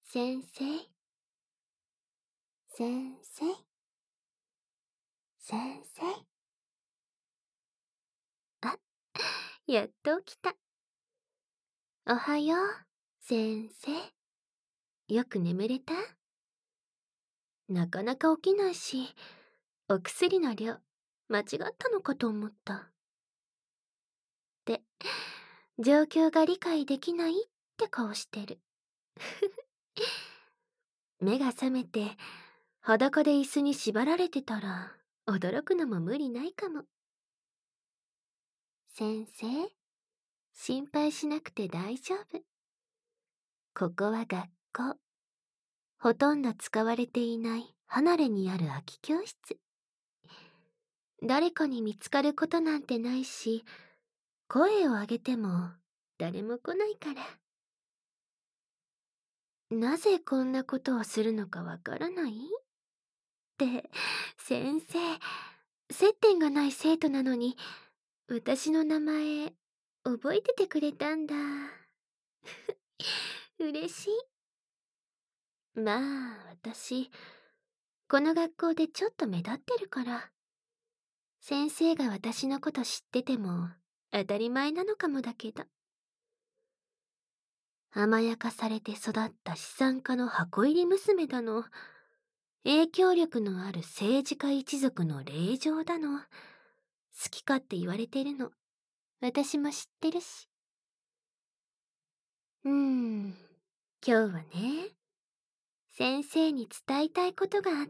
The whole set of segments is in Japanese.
先生、先生、先生。あ、やっと起きた。おはよう、先生。よく眠れた？なかなか起きないし、お薬の量、間違ったのかと思った。って、状況が理解できないって顔してる。目が覚めて、裸で椅子に縛られてたら、驚くのも無理ないかも。先生、心配しなくて大丈夫。ここは学校。ほとんど使われていない離れにある空き教室。誰かに見つかることなんてないし、声を上げても誰も来ないから。なぜこんなことをするのかわからない？って、先生、接点がない生徒なのに、私の名前、覚えててくれたんだ。嬉しい。まあ、私、この学校でちょっと目立ってるから、先生が私のこと知ってても当たり前なのかもだけど。甘やかされて育った資産家の箱入り娘だの、影響力のある政治家一族の令嬢だの、好きかって言われてるの。私も知ってるし。今日はね、先生に伝えたいことがあって。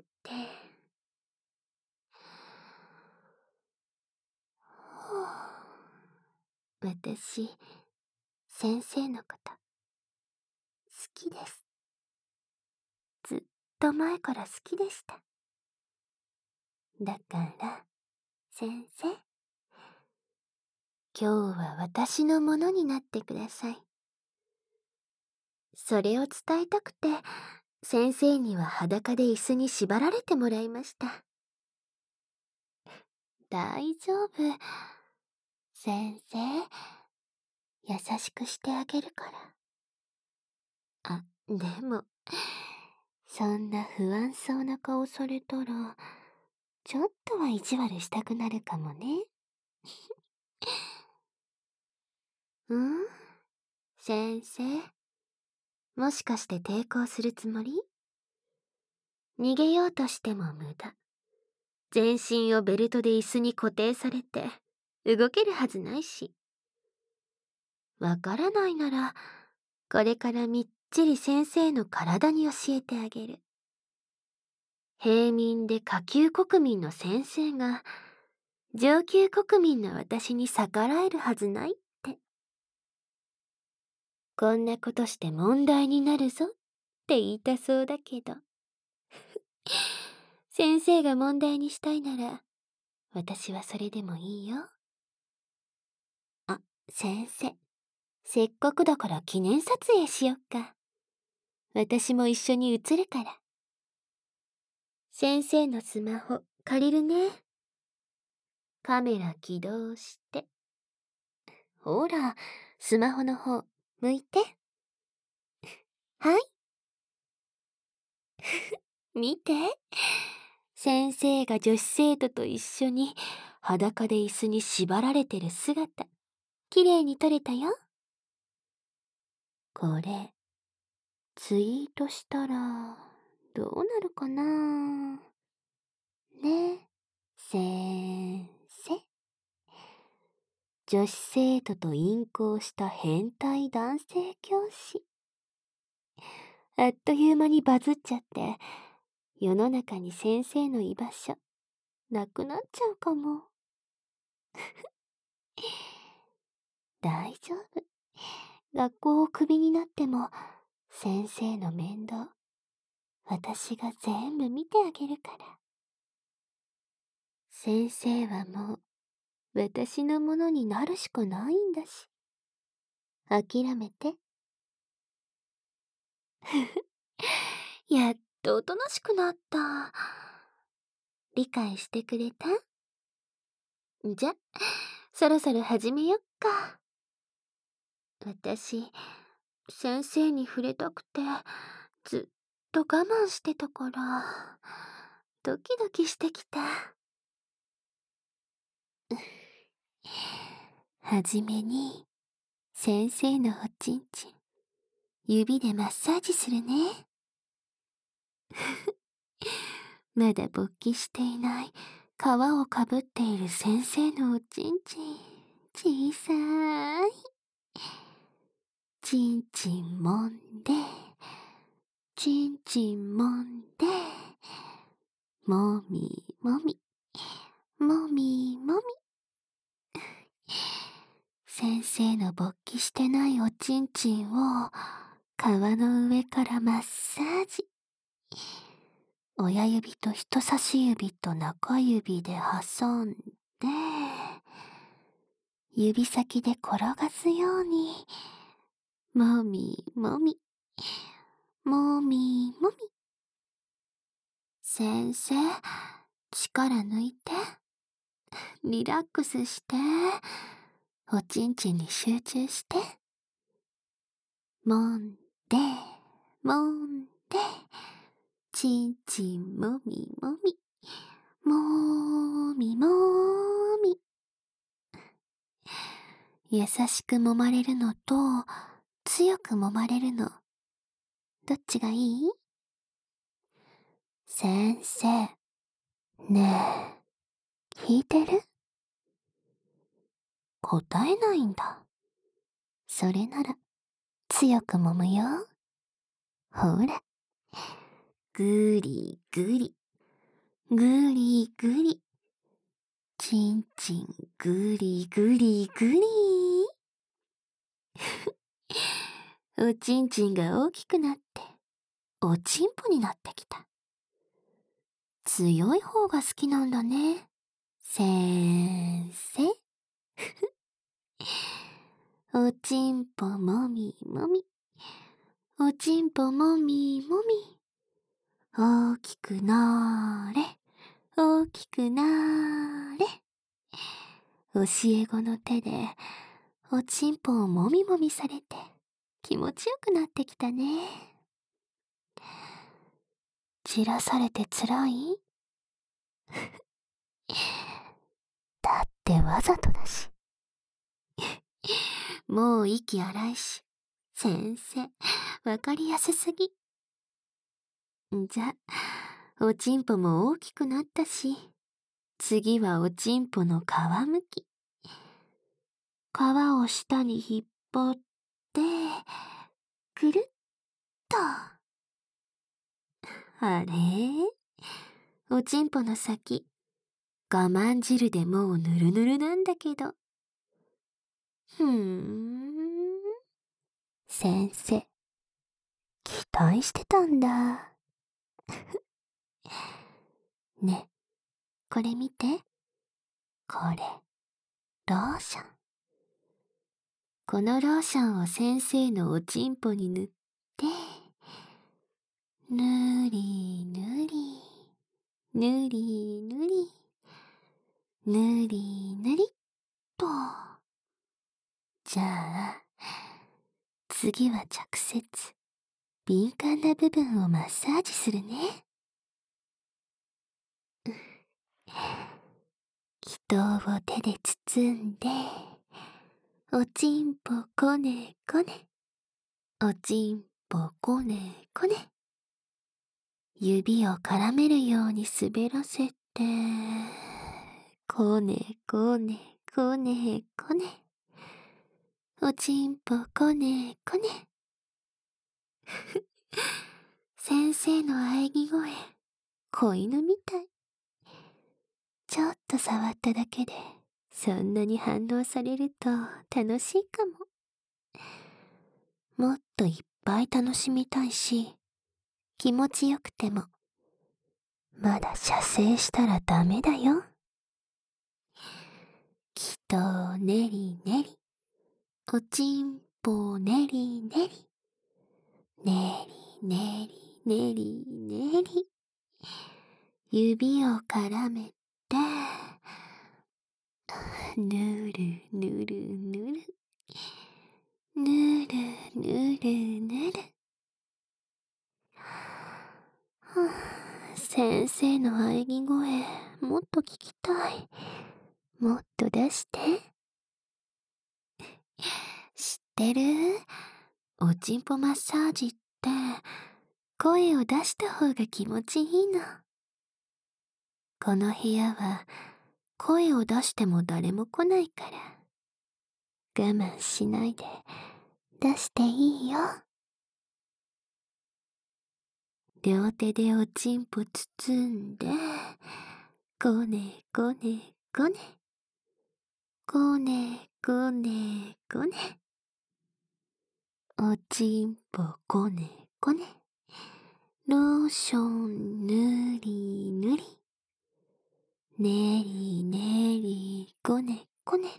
私、先生のこと好きです。ずっと前から好きでした。だから、先生、今日は私のものになってください。それを伝えたくて、先生には裸で椅子に縛られてもらいました。大丈夫。先生、優しくしてあげるから。あ、でも、そんな不安そうな顔されたら、ちょっとは意地悪したくなるかもね。ん？先生、もしかして抵抗するつもり？逃げようとしても無駄。全身をベルトで椅子に固定されて、動けるはずないし。わからないなら、これからみっちり先生の体に教えてあげる。平民で下級国民の先生が、上級国民の私に逆らえるはずないって。こんなことして問題になるぞって言いたそうだけど。先生が問題にしたいなら、私はそれでもいいよ。あ、先生。せっかくだから記念撮影しよっか。私も一緒に写るから。先生のスマホ借りるね。カメラ起動して。ほら、スマホの方、向いて。はい。見て。先生が女子生徒と一緒に裸で椅子に縛られてる姿、綺麗に撮れたよ。これ、ツイートしたら、どうなるかな？ね、先生。女子生徒と淫行した変態男性教師。あっという間にバズっちゃって、世の中に先生の居場所、なくなっちゃうかも。大丈夫。学校をクビになっても、先生の面倒、私が全部見てあげるから。先生はもう、私のものになるしかないんだし。諦めて。やっとおとなしくなった。理解してくれた？じゃ、そろそろ始めよっか。私、先生に触れたくて、 ずっと我慢してたから、ドキドキしてきた。はじめに、先生のおちんちん、指でマッサージするね。まだ勃起していない皮をかぶっている先生のおちんちん、小さい。ちんちんもんで、ちんちんもんで、もみもみ、もみもみ。先生の勃起してないおちんちんを皮の上からマッサージ。親指と人差し指と中指で挟んで、指先で転がすように、もみもみ、もみもみ。先生、力抜いて、リラックスして、おちんちんに集中して、もんで、もんで、ちんちんもみもみ、もみもみ。優しく揉まれるのと、強く揉まれるの、どっちがいい？先生、ねえ、聞いてる？答えないんだ。それなら、強く揉むよ。ほら、ぐりぐり、ぐりぐり、ちんちんぐりぐりぐり。おちんちんが大きくなって、おちんぽになってきた。強い方が好きなんだね。先生。おちんぽもみもみ。おちんぽもみもみ。大きくなーれ。大きくなーれ。教え子の手で、おちんぽをもみもみされて、気持ちよくなってきたね。散らされてつらい？だってわざとだし。もう息荒いし。先生、わかりやすすぎ。じゃ、おちんぽも大きくなったし、次はおちんぽの皮むき。皮を下に引っ張って、くるっと。あれ？おちんぽの先、我慢汁でもうぬるぬるなんだけど。先生、期待してたんだ。ね、これ見て。これ、ローション。このローションを先生のおちんぽに塗って、ぬりぬり、ぬりぬり、ぬりぬりっと。じゃあ、次は直接、敏感な部分をマッサージするね。祈祷を手で包んで、おちんぽこねこね、おちんぽこねこね。指を絡めるように滑らせて、こねこねこねこね。おちんぽこねこね。先生の喘ぎ声、子犬みたい。ちょっと触っただけで、そんなに反応されると楽しいかも。もっといっぱい楽しみたいし、気持ちよくても、まだ射精したらダメだよ。きっとねりねり、おちんぽねりねり、ねりねりねりねり、指を絡めて、ぬるぬるぬる、ぬるぬるぬる。 先生の喘ぎ声、もっと聞きたい。もっと出して。知ってる？おちんぽマッサージって、声を出した方が気持ちいいの。この部屋は、声を出しても誰も来ないから、我慢しないで、出していいよ。両手でおちんぽ包んで、こねこねこね。こねこねこね。おちんぽこねこね。ローションぬりぬり。ねりねりこねこね。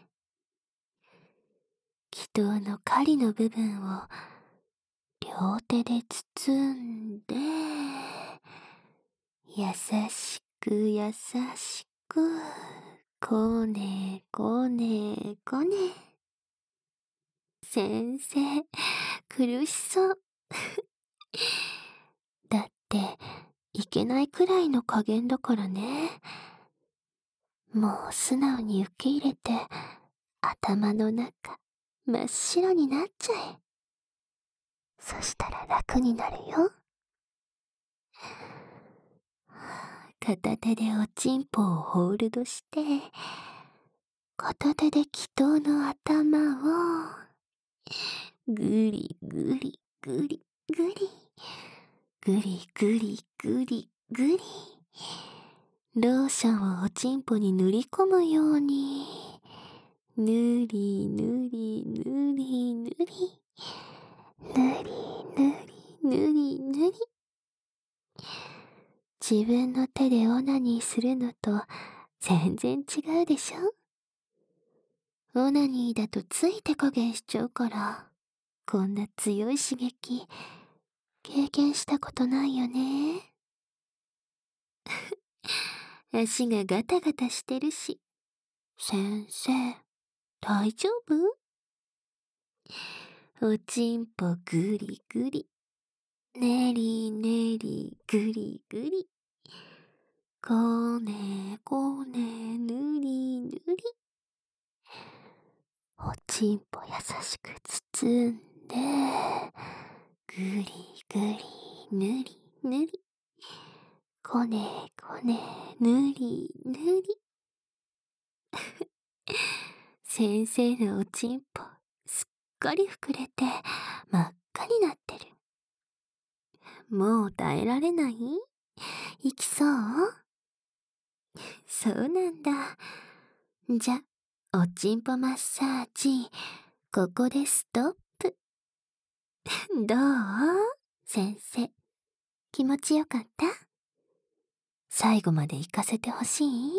祈祷の狩りの部分を両手で包んで、優しく優しく、こねこねこね。先生、苦しそう。だって、いけないくらいの加減だからね。もう素直に受け入れて、頭の中、真っ白になっちゃえ。そしたら楽になるよ。片手でおちんぽをホールドして、片手で祈祷の頭を、ぐりぐりぐりぐり、ぐりぐりぐりぐり、ローションをおちんぽに塗り込むように、ぬりぬりぬりぬり、ぬりぬりぬりぬり。自分の手でオナニーするのと全然違うでしょ？オナニーだとつい手加減しちゃうから、こんな強い刺激、経験したことないよね。足がガタガタしてるし。先生、大丈夫？おちんぽぐりぐり。ねりねりぐりぐり。こねこねぬりぬり。おちんぽ優しく包んで、ぐりぐりぬりぬり。こねこねぬりぬり。先生のおちんぽすっかり膨れて真っ赤になってる。もう耐えられない？いきそう？そうなんだ。じゃ、おちんぽマッサージ、ここでストップ。どう？先生、気持ちよかった？最後まで行かせてほしい？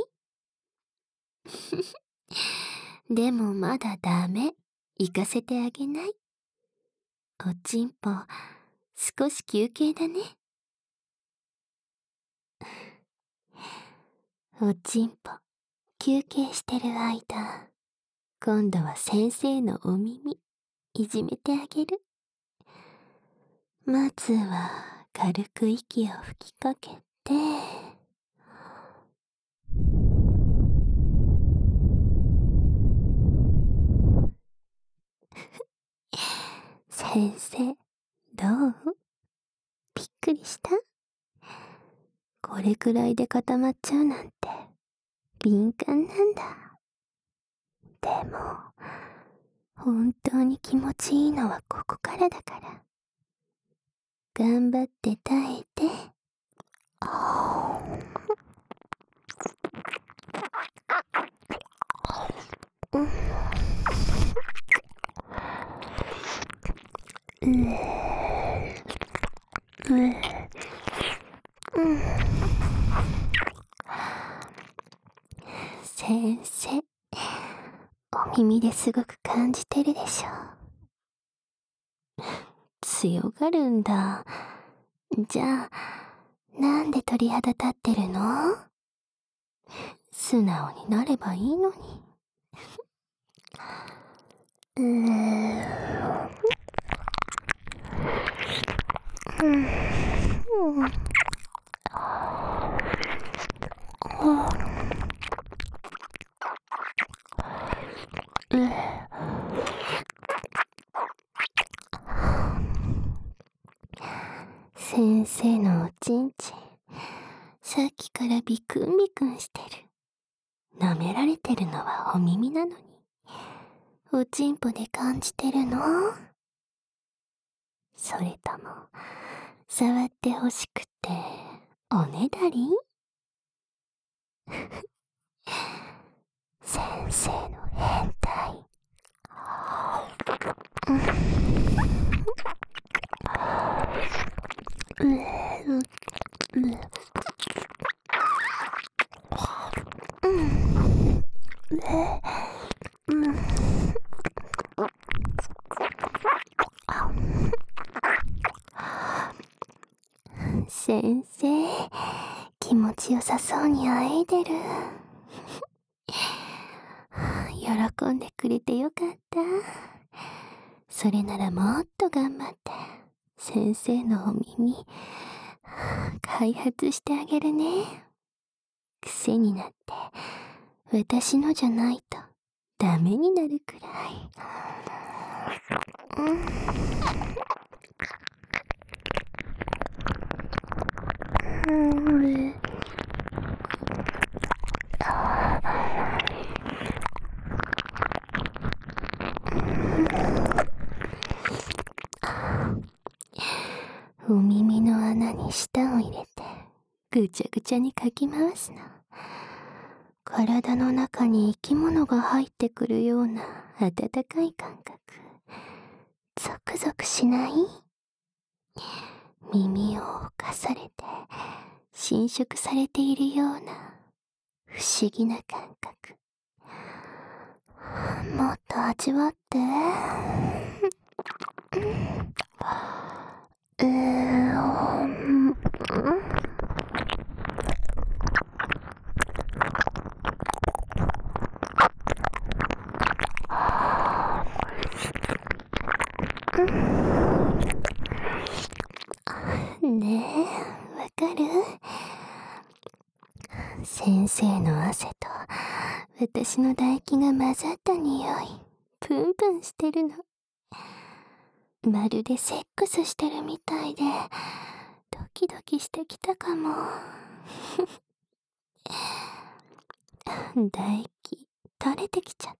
でもまだダメ。行かせてあげない。おちんぽ、少し休憩だね。おちんぽ、休憩してる間、今度は先生のお耳、いじめてあげる。まずは、軽く息を吹きかけて、先生、どう？びっくりした？これくらいで固まっちゃうなんて、敏感なんだ。でも、本当に気持ちいいのはここからだから。頑張って耐えて。先生、お耳ですごく感じてるでしょ。強がるんだ。じゃあ、なんで鳥肌立ってるの？素直になればいいのに。 先生のおちんちん、さっきからビクンビクンしてる。舐められてるのはお耳なのに、おちんぽで感じてるの？それとも、触ってほしくて、おねだり？先生の変態。先生、気持ちよさそうにあえいでる。喜んでくれてよかった。それならもっと頑張って、先生のお耳、開発してあげるね。癖になって、私のじゃないとダメになるくらい。お耳の穴に舌を入れてぐちゃぐちゃにかき回すの。体の中に生き物が入ってくるような温かい感覚。ゾクゾクしない？耳を侵されて侵食されているような不思議な感覚。もっと味わって。ねえ、わかる？先生の汗と私の唾液が混ざった匂い、プンプンしてるの。まるでセックスしてるみたいで、ドキドキしてきたかも。唾液、垂れてきちゃった。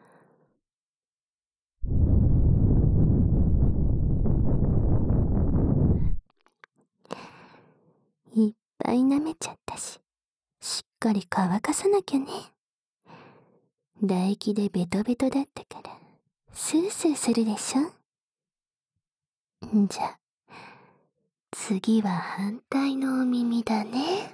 いっぱい舐めちゃったし、しっかり乾かさなきゃね。唾液でベトベトだったから、スースーするでしょ。じゃ、次は反対のお耳だね。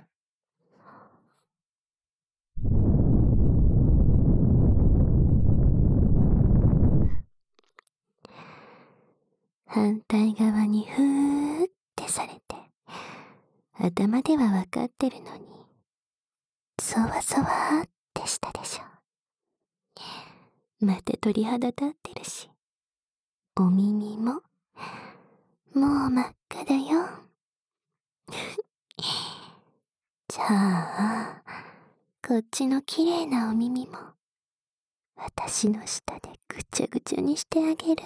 反対側にふーってされて、頭ではわかってるのに、そわそわーってしたでしょ。また鳥肌立ってるし、お耳も、もう真っ赤だよ。じゃあ、こっちの綺麗なお耳も、私の舌でぐちゃぐちゃにしてあげる。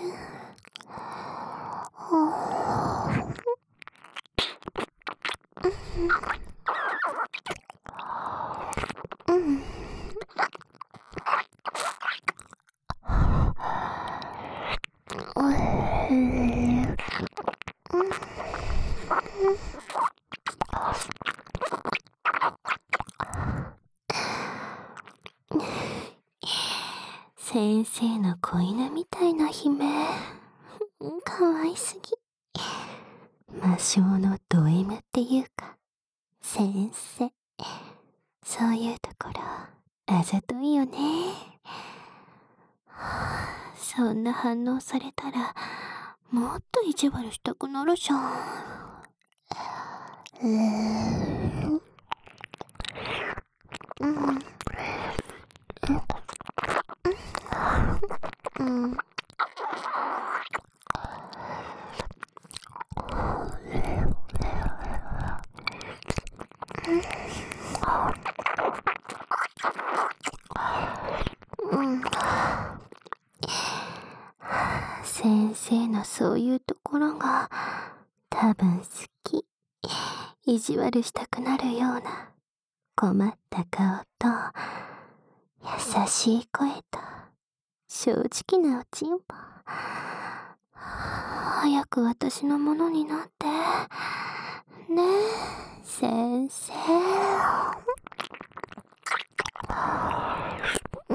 先生の子犬みたいな悲鳴。かわいすぎ。魔性のド M っていうか、先生。そういうところ、あざといよね。そんな反応されたら、もっと意地悪したくなるじゃん。先生のそういうところが多分好意地悪したくなるような困った顔と優しい声と正直なおちんぽ。早く私のものになってねえ先生。うん。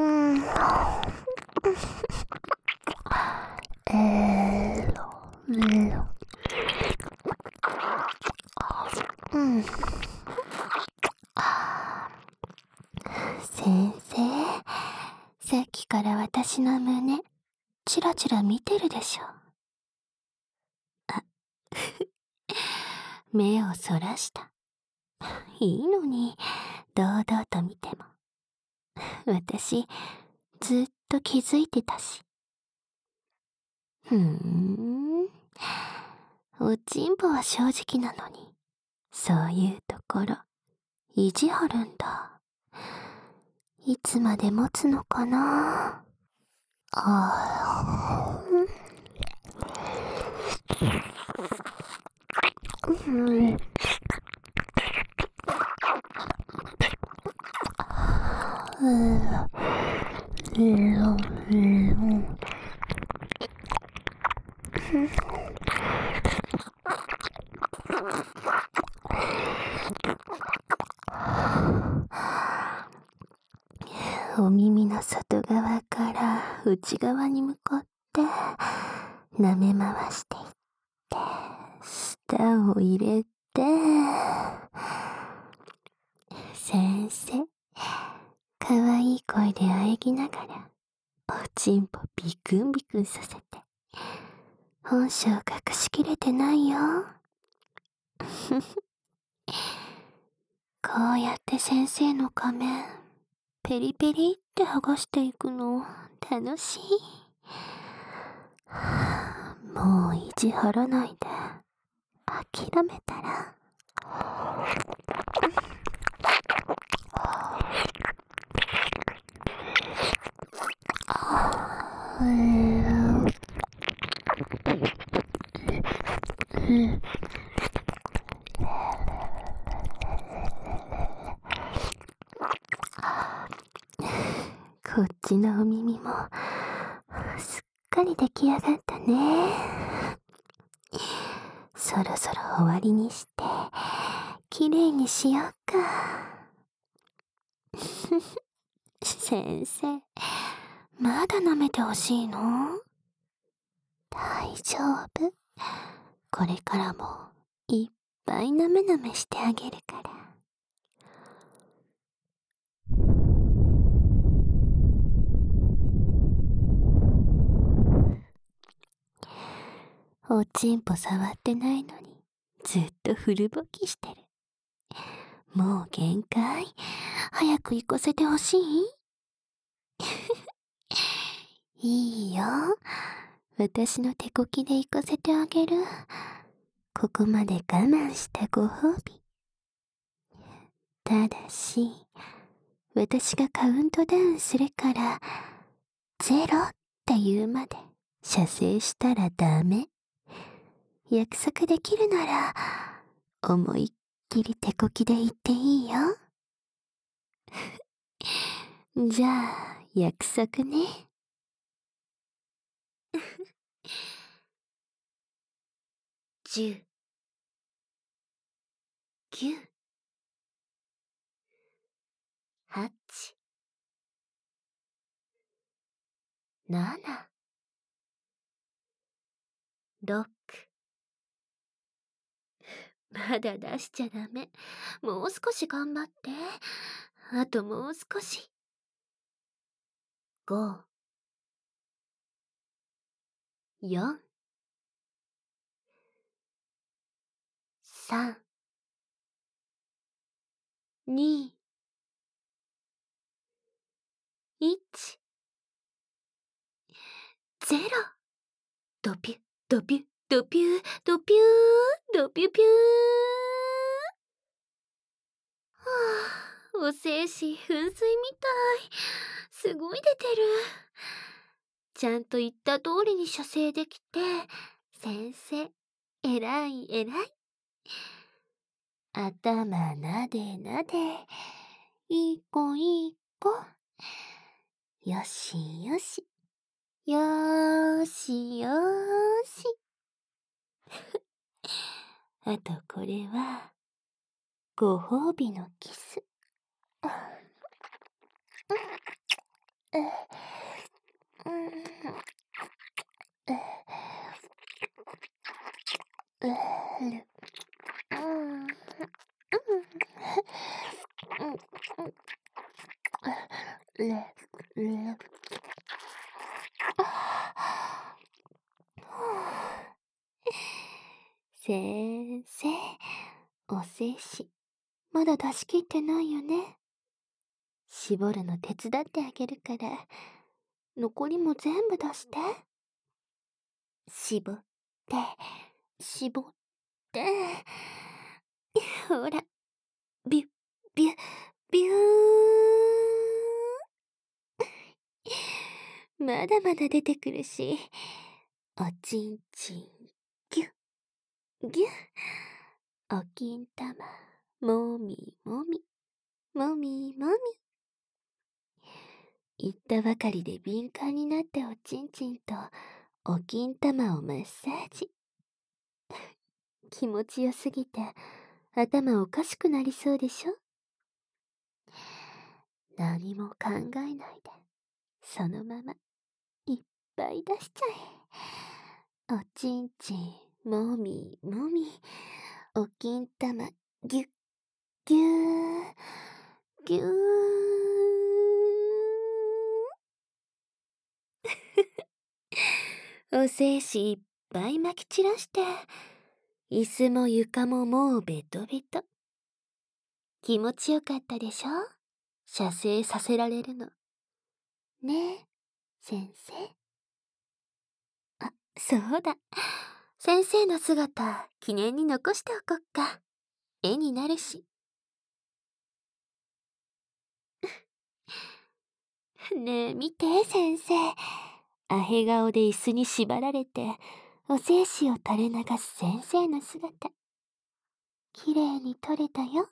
うん。先生、さっきから私の胸チラチラ見てるでしょ。あ、目をそらした。いいのに堂々と見ても。私ずっと気づいてたし。おちんぽは正直なのに、そういうところ意地張るんだ。いつまで持つのかな。お耳の外側から内側に向かって舐め回していって舌を入れて、先生かわいい声で喘ぎながらおちんぽビクンビクンさせて本性隠しきれてないよ。こうやって先生の仮面ペリペリって剥がしていくの楽しい。もう意地張らないで諦めたら。こっちのお耳もすっかり出来上がったね。そろそろ終わりにしてきれいにしようか。先生、まだ舐めてほしいの？大丈夫。これからもいっぱい舐め舐めしてあげるから。おちんぽ触ってないのにずっとフルボキしてる。もう限界。早く行かせてほしい？いいよ。私の手こきで行かせてあげる。ここまで我慢したご褒美。ただし、私がカウントダウンするから、ゼロって言うまで射精したらダメ。約束できるなら、思いっきり手こきで言っていいよ。じゃあ、約束ね。10、9、8、7、6。まだ出しちゃダメ。もう少し頑張って。あともう少し。5、4、3、2、1、0。ドピュ、ドピュ、ドピュ、ドピュー、ドピュピュー。はあ、お精子噴水みたい。すごい出てる。ちゃんと言った通りに射精できて、先生、偉い偉い。 頭なでなで。いい子いい子。よしよし。よーしよーし。あとこれは、ご褒美のキス。先生、お精子、まだ出し切ってないよね。絞るの手伝ってあげるから、残りも全部出して。絞って、絞って。ほら、ビュッ、ビュッ、ビューン。まだまだ出てくるし、おちんちん、ギュッ、ギュッ。おきんたま、もみもみ、もみもみ。言ったばかりで敏感になっておちんちんとおきんたまをマッサージ。気持ちよすぎて頭おかしくなりそうでしょ。何も考えないで、そのままいっぱい出しちゃえ。おちんちん、もみもみ、おきんたま、ぎゅっ、ぎゅー、ぎゅー。お精子いっぱいまき散らして、椅子も床ももうベトベト。気持ちよかったでしょ、射精させられるの。ねえ、先生。あ、そうだ。先生の姿、記念に残しておこっか。絵になるし。ねえ、見て、先生。アヘ顔で椅子に縛られて、お精子を垂れ流す先生の姿。綺麗に撮れたよ。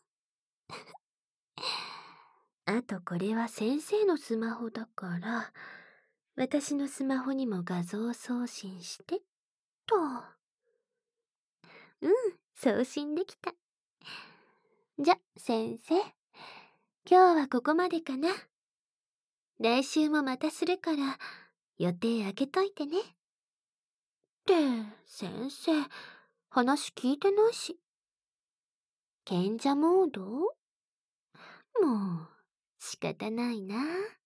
あとこれは先生のスマホだから、私のスマホにも画像送信して、と。うん、送信できた。じゃ、先生。今日はここまでかな。来週もまたするから、予定開けといてね。って、先生、話聞いてないし。賢者モード？もう、仕方ないな。